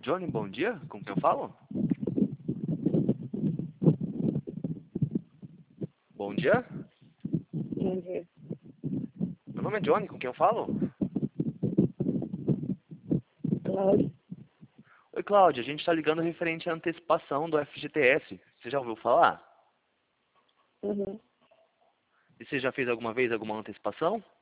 Johnny, bom dia. Com quem eu falo? Bom dia. Bom dia. Meu nome é Johnny, com quem eu falo? Cláudio. Oi, Cláudia. A gente está ligando referente à antecipação do FGTS. Você já ouviu falar? Uhum. E você já fez alguma vez alguma antecipação?